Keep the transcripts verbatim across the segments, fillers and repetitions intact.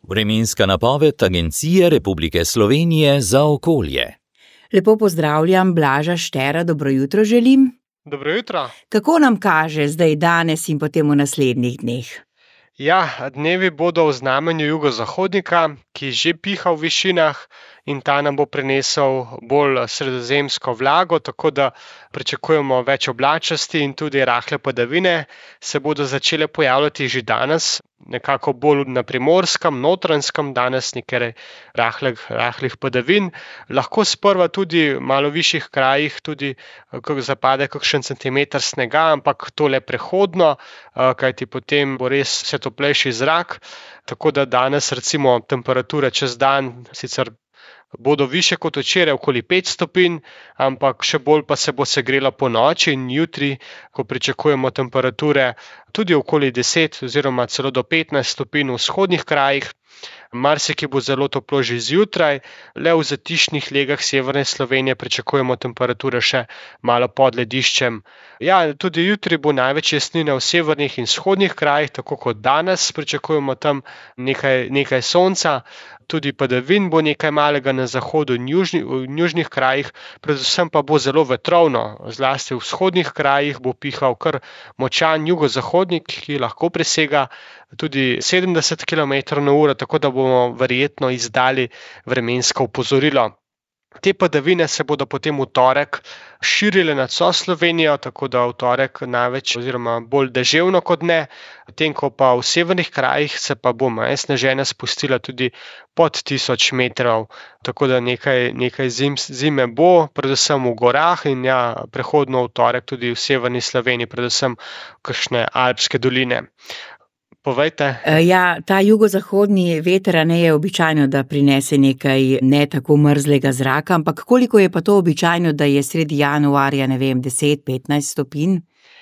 Vremenska napoved Agencije Republike Slovenije za okolje. Lepo pozdravljam Blaža Štera, dobro jutro želim. Dobro jutro. Kako nam kaže zdaj danes in potem v naslednjih dneh? Ja, dnevi bodo v znamenju jugozahodnika, ki že piha v višinah in ta nam bo prinesel bolj sredozemsko vlago, tako da pričakujemo več oblačnosti in tudi rahle padavine se bodo začele pojavljati že danes, nekako bolj na Primorskem, Notranjskem, danes nekaj rahlih, rahlih padavin. Lahko sprva tudi v malo višjih krajih tudi zapade kakšen centimeter snega, ampak to le prehodno, kajti potem bo res vse toplejši zrak, tako da danes recimo temperature čez dan sicer bodo višje kot včeraj, okoli pet stopinj, ampak še bolj pa se bo segrelo po noči in jutri, ko pričakujemo temperature tudi okoli deset oziroma celo do petnajst stopinj v vzhodnih krajih. Marsikje bo zelo toplo že zjutraj, le v zatišnih legah severne Slovenije pričakujemo temperature še malo pod lediščem. Ja, tudi jutri bo največ jasnine v severnih in vzhodnih krajih, tako kot danes, pričakujemo tam nekaj, nekaj sonca, tudi padavin bo nekaj malega na zahodu in južni, v južnih krajih, predvsem pa bo zelo vetrovno, zlasti v vzhodnih krajih bo pihal kar močan jugozahodnik, ki lahko presega tudi sedemdeset kilometrov na uro, tako da bomo verjetno izdali vremensko opozorilo. Te padavine se bodo potem v torek širile nad vso Slovenijo, tako da v torek največ oziroma bolj deževno kot ne, tem ko pa v severnih krajih se pa bo maja sneženja spustila tudi pod tisoč metrov, tako da nekaj, nekaj zim, zime bo, predvsem v gorah in ja, prehodno v torek tudi v severni Sloveniji, predvsem kakšne alpske doline. Povejte. Ja, ta jugozahodni veter ne je običajno, da prinese nekaj ne tako mrzlega zraka, ampak koliko je pa to običajno, da je sredi januarja, ne vem, deset, petnajst stopinj?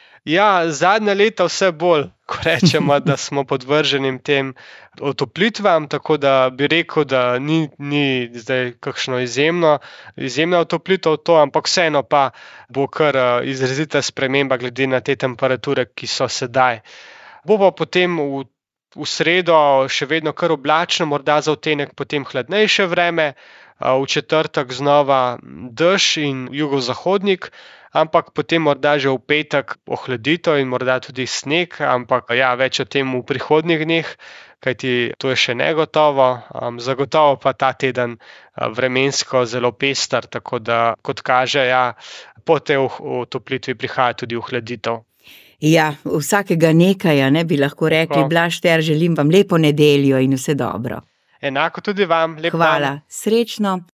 Ja, zadnja leta vse bolj, ko rečemo, da smo podvrženim tem otoplitvam, tako da bi rekel, da ni, ni zdaj kakšno izjemno, izjemna otoplitev to, ampak vseeno pa bo kar izrazita sprememba glede na te temperature, ki so sedaj. Bo pa potem v, v sredo še vedno kar oblačno, morda za odtenek potem hladnejše vreme, v četrtek znova dež in jugozahodnik, ampak potem morda že v petek ohladitev in morda tudi sneg, ampak ja, več o tem v prihodnjih dneh, kajti to je še negotovo, zagotovo pa ta teden vremensko zelo pester, tako da kot kaže, ja, po tej otoplitvi prihaja tudi ohladitev. Ja, vsakega nekaj, ne bi lahko rekli. Blaž Šter, želim vam lepo nedeljo in vse dobro. Enako tudi vam, lep dan. Hvala, srečno.